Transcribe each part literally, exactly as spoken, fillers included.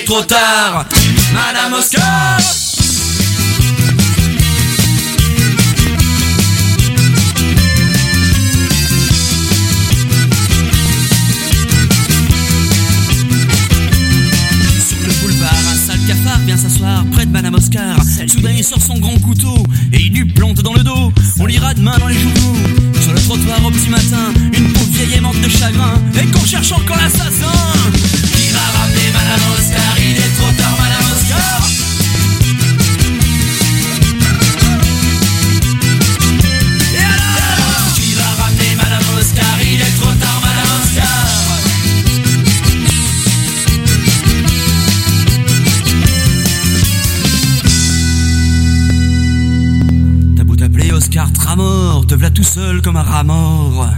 trop tard. Madame Oscar. Cafard vient s'asseoir près de Madame Oscar. Soudain il sort son grand couteau et il lui plante dans le dos. On lira demain dans les journaux, sur le trottoir au petit matin, une pauvre vieille est morte de chagrin et qu'on cherche encore l'assassin. Qui va ramener Madame Oscar? Il est trop tard, Madame Oscar. Et alors? Qui va ramener Madame Oscar? Il est trop tard, Madame Oscar. Oscar Tramor, te v'là tout seul comme un rat mort.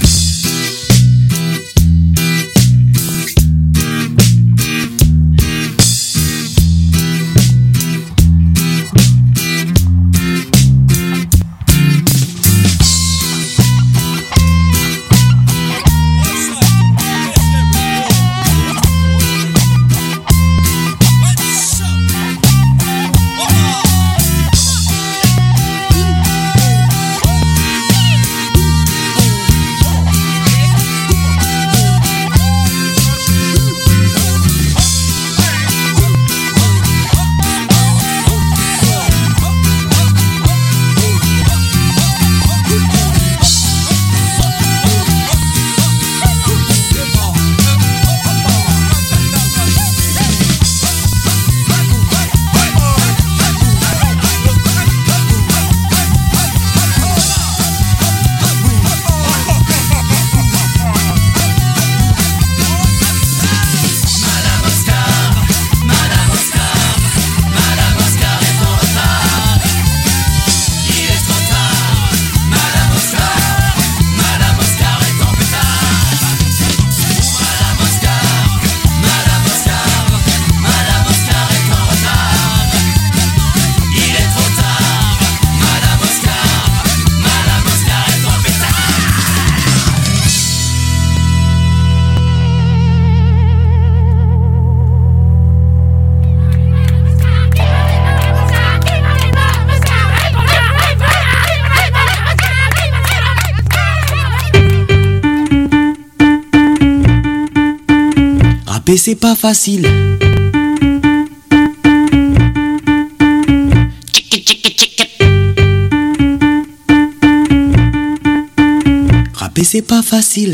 Mais c'est pas facile. Rapper c'est pas facile.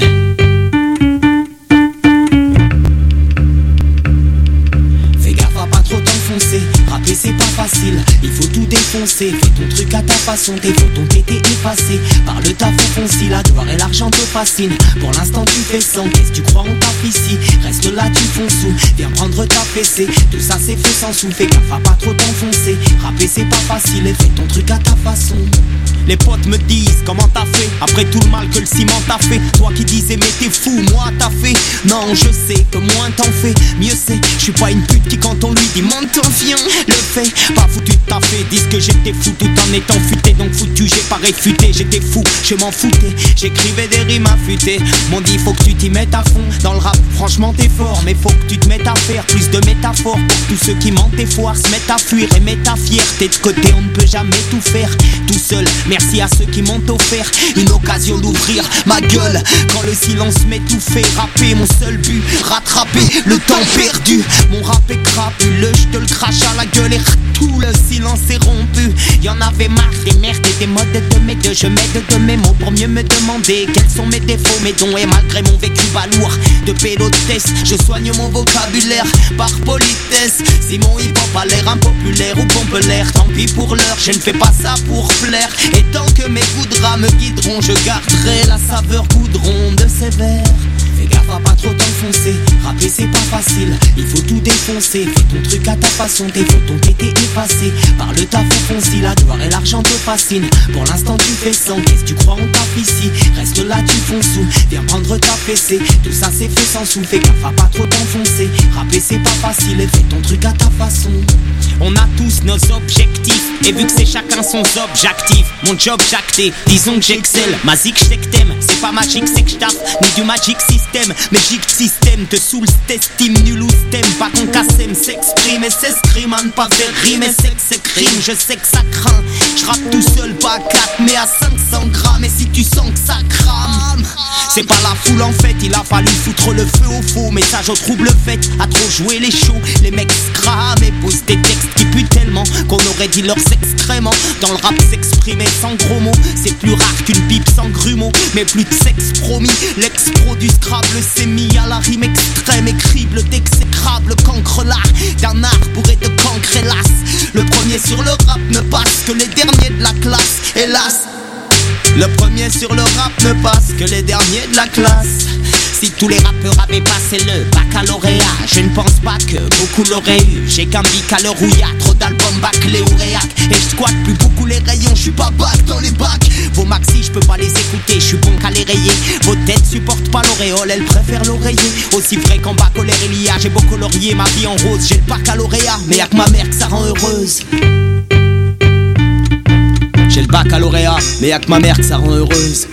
Fais gaffe à pas trop t'enfoncer. Rapper c'est pas facile. Il faut tout défoncer. Fais ton truc à ta façon. Tes photos t'étaient effacées par le taf au foncier. La gloire et l'argent te fascinent. Pour l'instant tu fais sans. Qu'est-ce que tu crois on tape ici? Reste là tu fonces sous. Viens prendre ta fessée. Tout ça c'est fait sans sous. Fais gaffe à pas trop t'enfoncer. Rapper c'est pas facile. Et fais ton truc à ta façon. Les potes me disent comment t'as fait. Après tout le mal que le ciment t'a fait. Toi qui disais mais t'es fou, moi t'as fait. Non je sais que moins t'en fais, mieux c'est. Je suis pas une pute qui quand on lui dit monte ton fion le fait, pas foutu de ta fait. Disent que j'étais fou tout en étant futé. Donc foutu j'ai pas réfuté. J'étais fou, je m'en foutais. J'écrivais des rimes affûtées. M'ont dit faut que tu t'y mettes à fond. Dans le rap franchement t'es fort. Mais faut que tu te mettes à faire plus de métaphores. Pour tous ceux qui mentent et foires se mettent à fuir. Et mettent ta fierté de côté. On ne peut jamais tout faire tout seul. Merci à ceux qui m'ont offert une occasion d'ouvrir ma gueule. Quand le silence m'étouffait, rapper mon seul but, rattraper le temps perdu. Mon rap est crapuleux, je te le crache à la gueule et tout le silence est rompu. Y'en avait marre des merdes et des modes de mes deux. Je m'aide de mes mots pour mieux me demander quels sont mes défauts, mes dons. Et malgré mon vécu balourd de pédotesse, je soigne mon vocabulaire par politesse. Si mon hip-hop a l'air impopulaire ou pompe l'air, tant pis pour l'heure, je ne fais pas ça pour plaire. Et tant que mes coups de rats me guideront, je garderai la saveur goudron de ces vers. Fais gaffe à pas trop t'enfoncer. Rapper c'est pas facile, il faut tout défoncer. Fais ton truc à ta façon, tes photos t'étaient effacées par le taf au foncier. La gloire et l'argent te fascinent. Pour l'instant tu fais sans. Qu'est-ce que tu crois on tape ici? Reste là tu fonces sous. Viens prendre ta fessée, tout ça c'est fait sans sous. Fais gaffe à pas trop t'enfoncer. Rapper c'est pas facile et fais ton truc à ta façon. On a tous nos objectifs, et vu que c'est chacun son objectif, mon job jacté, disons que j'excelle. Ma zik j't'aime, c'est pas magique, c'est que j'taffe, ni du magic system. Mais gic système, te saoule, t'estime, nul ou stem. Pas qu'on cassem, s'exprime et s'escrime à ne pas faire rime. Et c'est que c'est crime, je sais que ça craint. J'rappe tout seul, pas à quatre, mais à cinq cents grammes. Et si tu sens que ça crame, c'est pas la foule en fait, il a fallu foutre le feu au faux. Message au trouble fait, à trop jouer les shows. Les mecs scram et posent des textes qui puent tellement qu'on aurait dit leurs excréments. Dans le rap s'exprimer sans gros mots, c'est plus rare qu'une pipe sans grumeaux. Mais plus de sexe promis, l'ex-pro du Scrabble s'est mis à la rime extrême. Écrible d'exécrable, cancre l'art d'un art bourré de cancre hélas. Le premier sur le rap ne passe que les derniers de la classe, hélas. Le premier sur le rap ne passe que les derniers de la classe. Si tous les rappeurs avaient passé le baccalauréat, je ne pense pas que beaucoup l'auraient eu. J'ai qu'un bic à l'heure où y a trop d'albums bâclés au réac. Et je squatte plus beaucoup les rayons, je suis pas bac dans les bacs. Vos maxi, je peux pas les écouter, je suis bon qu'à les rayer. Vos têtes supportent pas l'auréole, elles préfèrent l'oreiller. Aussi vrai qu'en bas colère il y a, j'ai beau colorier ma vie en rose. J'ai le baccalauréat, mais y'a que ma mère que ça rend heureuse. J'ai le baccalauréat, mais y'a que ma mère que ça rend heureuse.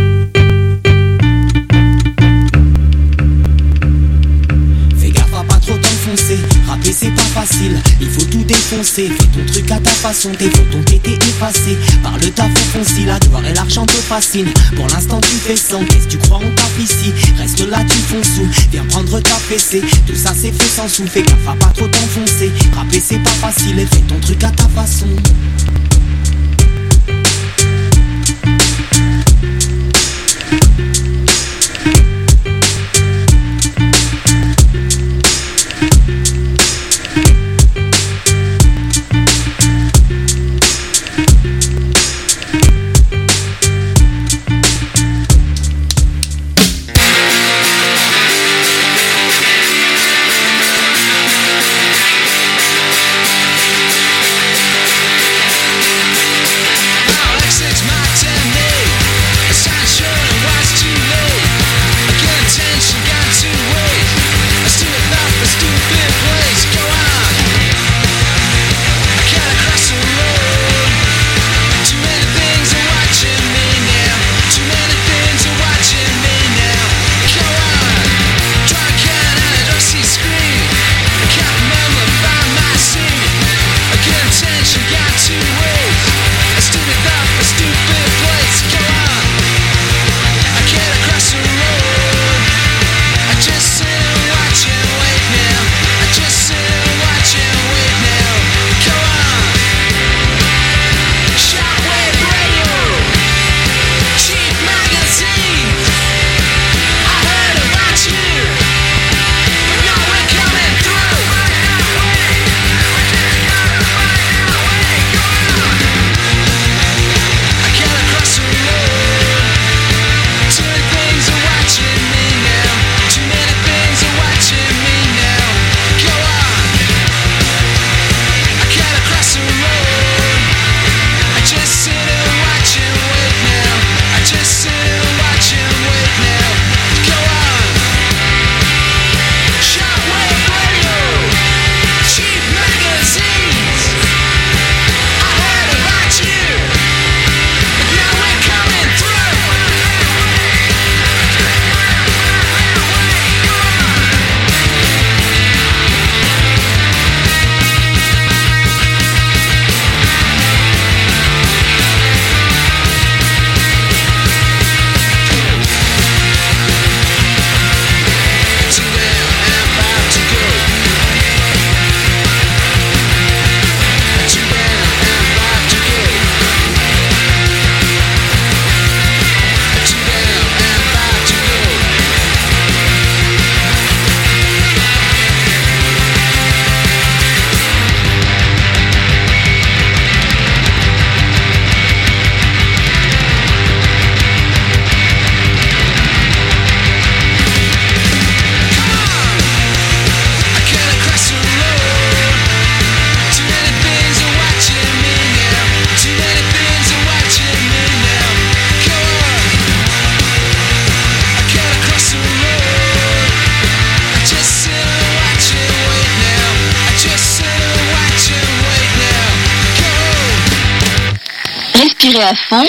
Fais gaffe à pas trop t'enfoncer. Rapper c'est pas facile, il faut tout défoncer. Fais ton truc à ta façon, tes photos t'étaient effacées par le taf au foncé. La gloire et l'argent te fascinent. Pour l'instant tu fais sans, qu'est-ce tu crois on tape ici? Reste là tu fonces sous, viens prendre ta fessée. Tout ça c'est fait sans sous, fais gaffe à pas trop t'enfoncer. Rapper c'est pas facile et fais ton truc à ta façon. tirez à fond.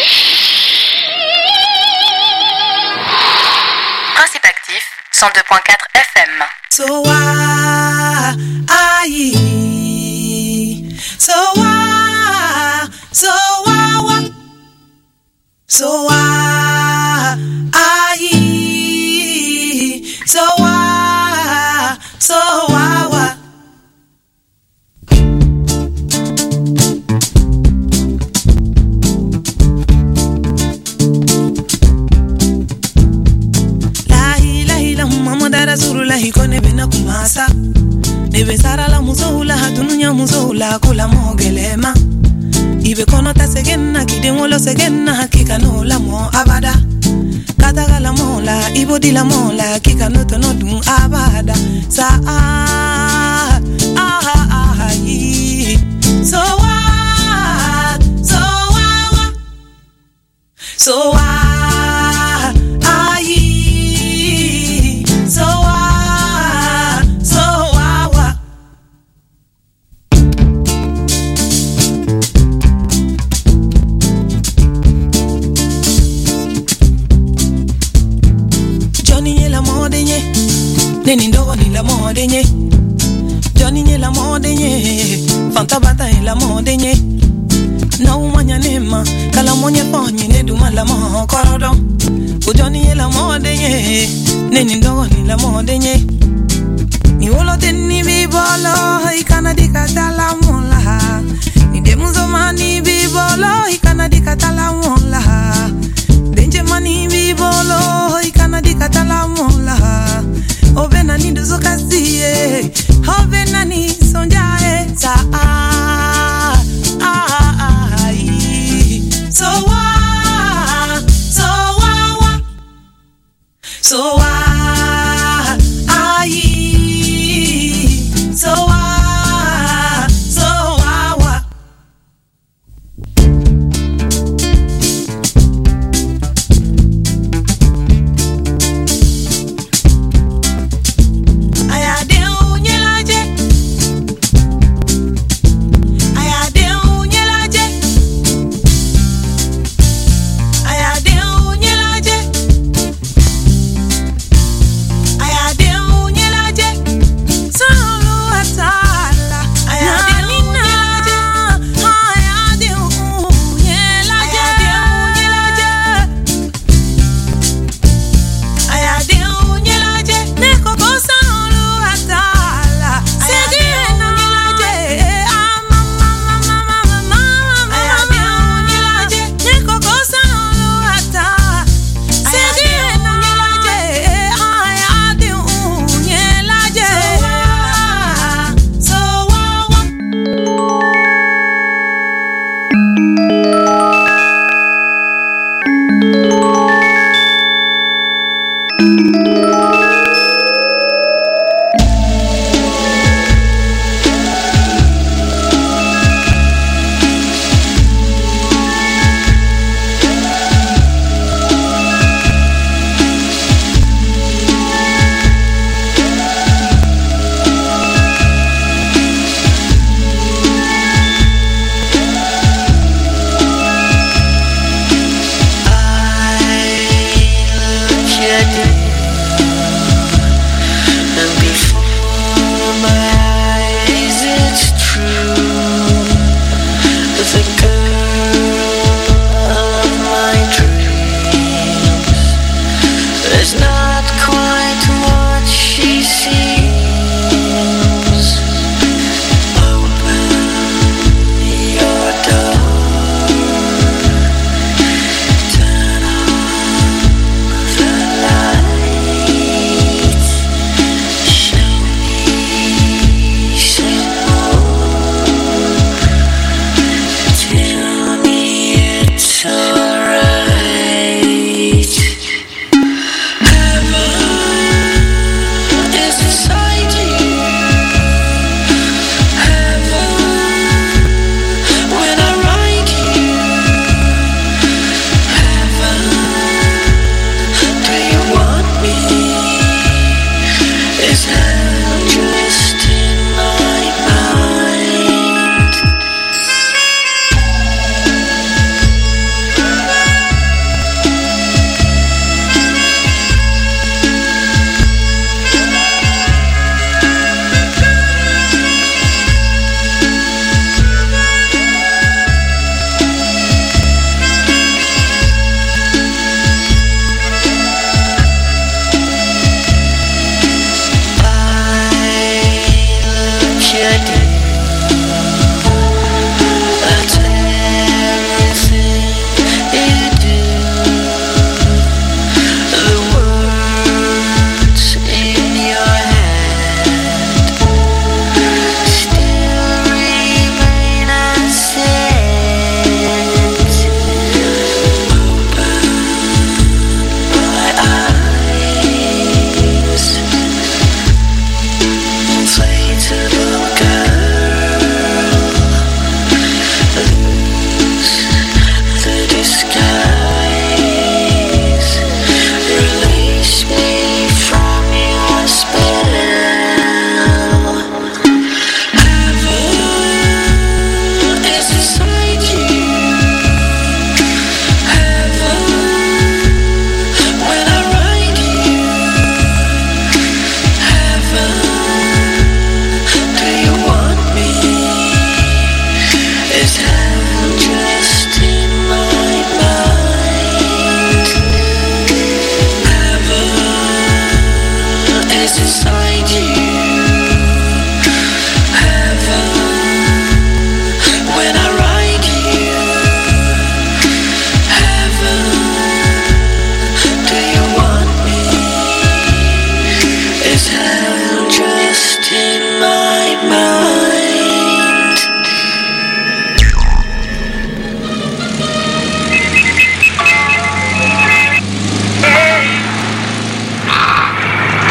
Principe actif, cent deux point quatre F M. So why, aye, so why, so why, so why, aye, so why, so why. Surula hikone bena kumasa nebe sara la muzoula hadunya muzoula kula mogelema ibe kono ta segena kidengolo segena hakika no la mo abada kataga la mola ibodi la mola kika no to no dun abada sa ah ah ah yi so what so what so what Neni ndogo ni la mode nye Johnny nye la mode nye Fanta bata ni la mode nye Na umanya nema Kala monye ponye ne duma la mo korodo U Johnny nye la mode nye Neni ndogo ni la mode nye Ni wolo teni bibolo Ikana dikata la mola Ni demuzo mani bibolo Ikana dikata la mola Denje mani bibolo Ikana dikata la mola Ovena ni duzo kasiye Ovena ni sonjae Sa ah ah ah So wa So wa wa So wa ai So wa So wa wa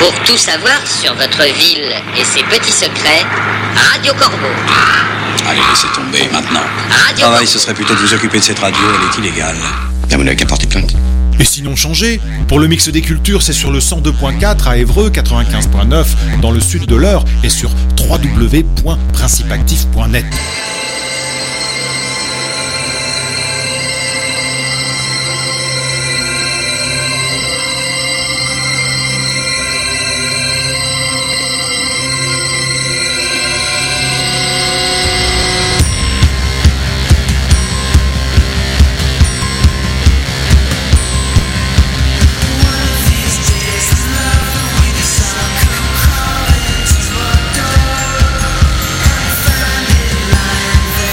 Pour tout savoir sur votre ville et ses petits secrets, Radio Corbeau. Allez, laissez tomber maintenant. Radio Travail, Corbeau. ce serait plutôt de vous occuper de cette radio, elle est illégale. Bien, vous n'avez qu'à porter plainte. Et sinon changé, pour le mix des cultures, c'est sur le cent deux point quatre à Évreux, quatre-vingt-quinze point neuf dans le sud de l'Eure et sur w w w point principactif point net. Find it lying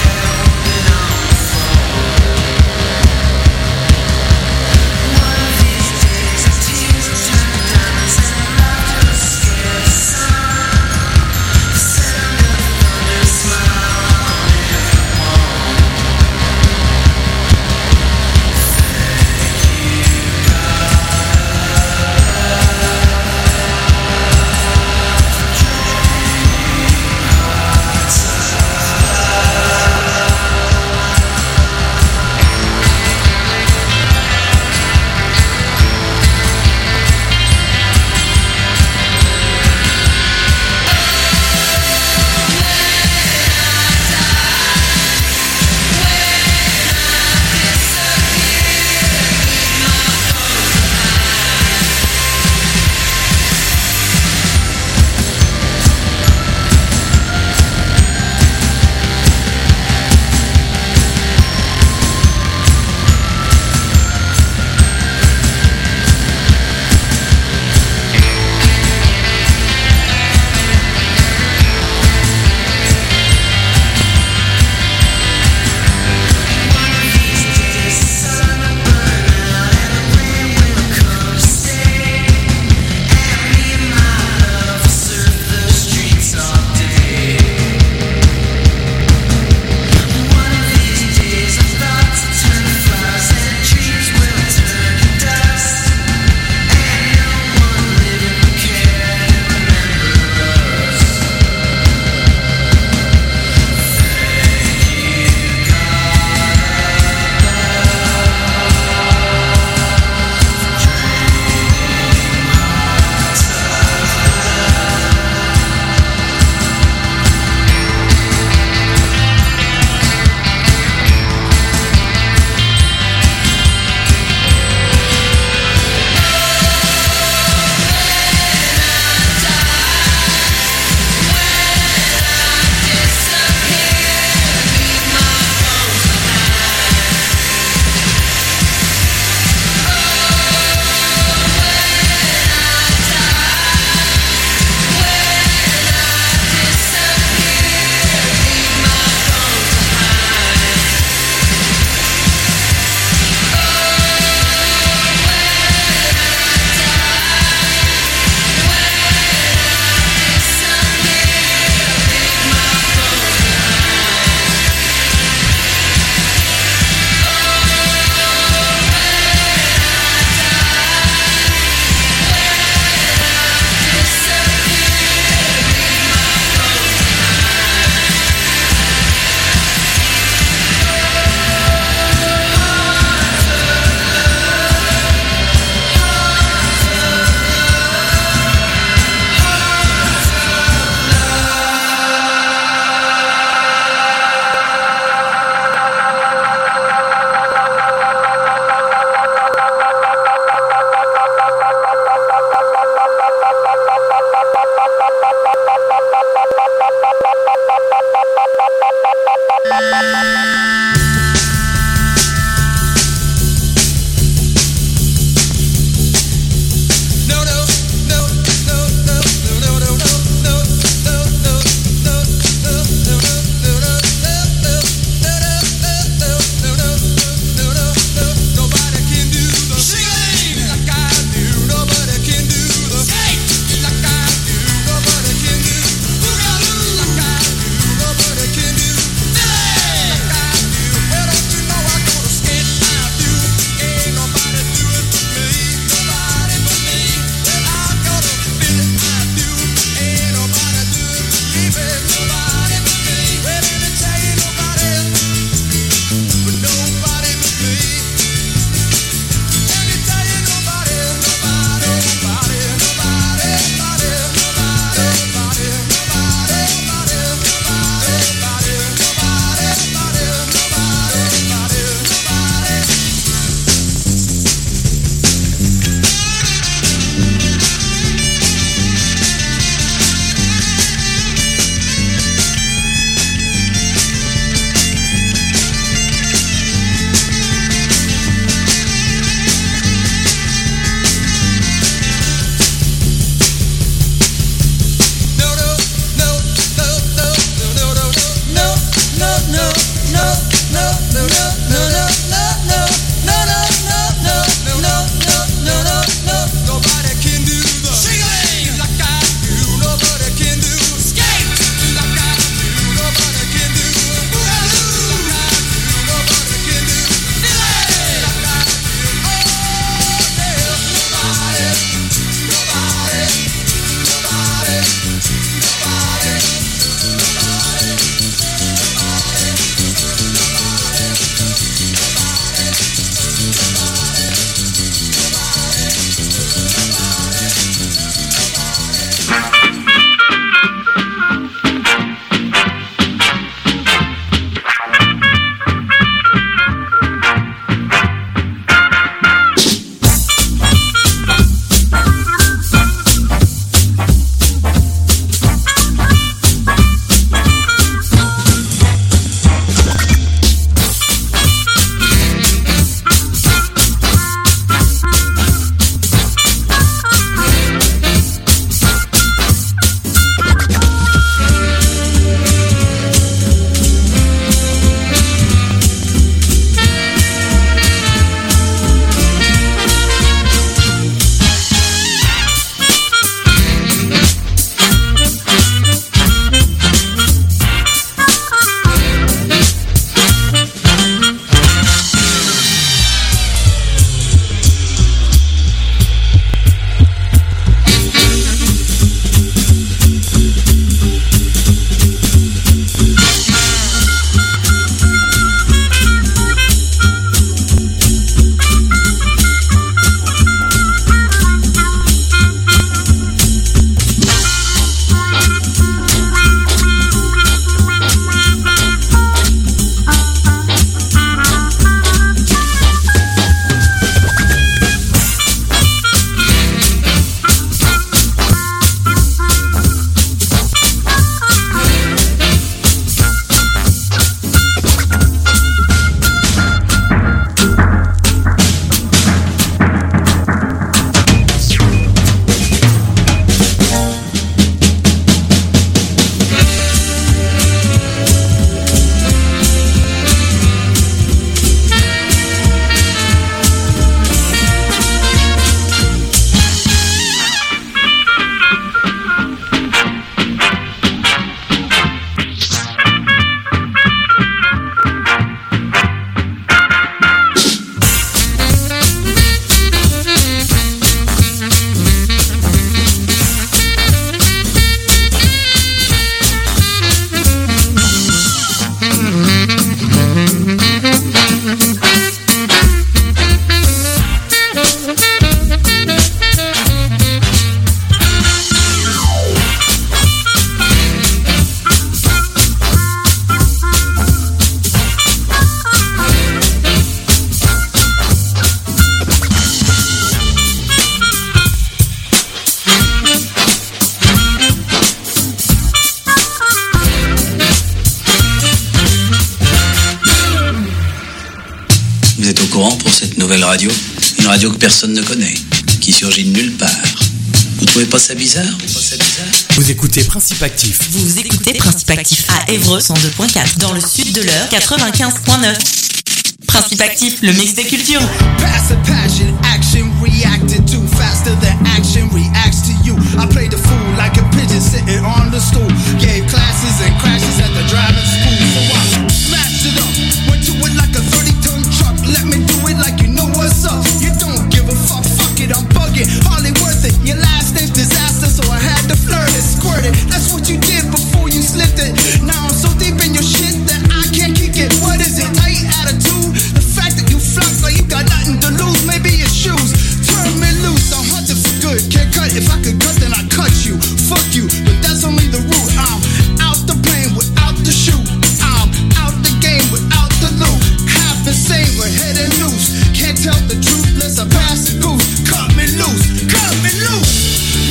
radio, une radio que personne ne connaît, qui surgit de nulle part. Vous trouvez pas ça bizarre? Vous trouvez pas ça bizarre? Vous écoutez Principe Actif. Vous écoutez Principe Actif à Évreux cent deux point quatre, dans le sud de l'heure quatre-vingt-quinze point neuf. Principe Actif, le mix des cultures. Passive passion, action reacted to faster than action reacts to you. I played the fool like a pigeon sitting on the stool. Gave classes and crashes at the driving school. So I smashed it up, went to it like a thirty ton truck. Let me do it like you know what's up. You don't give a fuck, fuck it, I'm bugging. Hardly worth it, your last name's disaster. So I had to flirt it, squirt it. That's what you did before you slipped it. Now I'm so deep in your shit that I can't kick it. What is it, tight attitude? The fact that you flunk like you got nothing to lose. Maybe your shoes, turn me loose. I'm hunting for good, can't cut. If I could cut then I cut you. Fuck you, but that's only the root. I'm out the plane without the shoe. I'm out the game without the loot. Half insane with head and loose. Can't tell the truth unless I pass the goose. Cut me loose, cut me loose.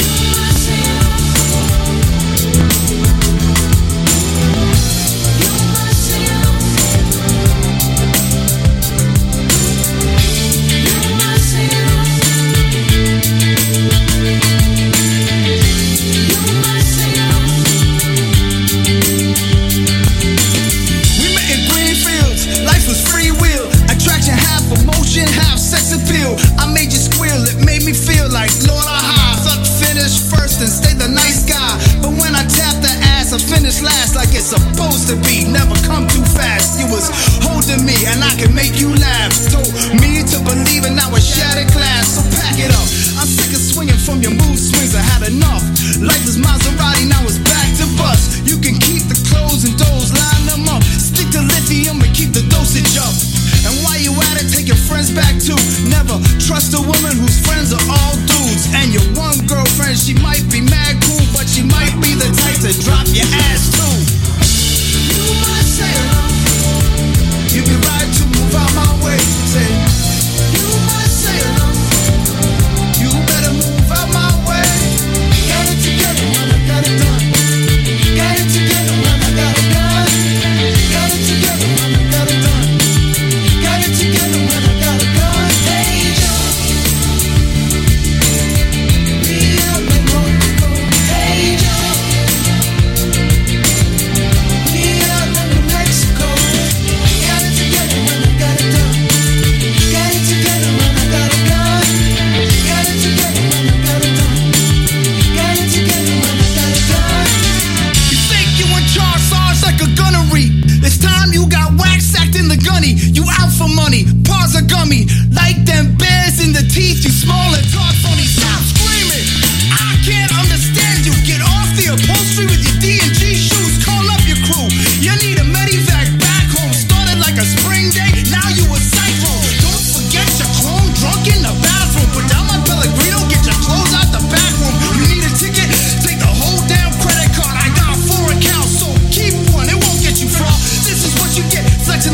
Half sex appeal, I made you squeal. It made me feel like Lord of High. Suck finish first and stay the nice guy. But when I tap the ass, I finish last like it's supposed to be. Never come too fast. You was holding me and I can make you laugh. Told me to believe and now it's shattered glass. So pack it up. I'm sick of swinging from your mood swings. I had enough. Life is Maserati, now it's back to bust. You can keep the clothes and doughs, line them up. Stick to lithium and keep the dosage up. And while you at it, take your friends back too. Never trust a woman whose friends are all